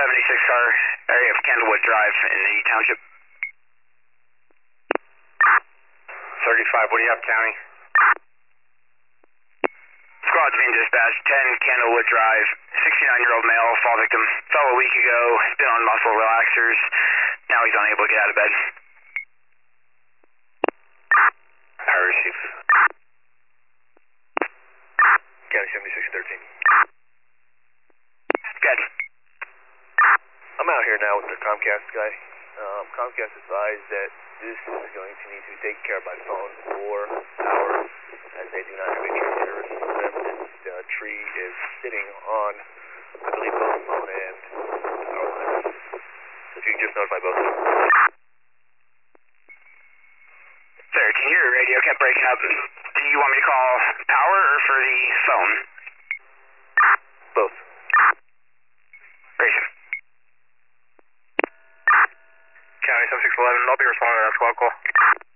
76 car area of Candlewood Drive in the township. 35, what do you have, County? Squad's being dispatched, 10 Candlewood Drive, 69-year-old male, fall victim. Fell a week ago, been on muscle relaxers. Now he's unable to get out of bed. I receive. County 7613. Good. I'm out here now with the Comcast guy. Comcast advised that this is going to need to be taken care of by phone or power, as they do not have a tree service system. This tree is sitting on, I believe, both phone and power lines. So if you can just notify both of them. Sir, can your radio kept breaking up? Do you want me to call power or for the phone? Both. Very soon. County 7611, I'll be responding to that squad call.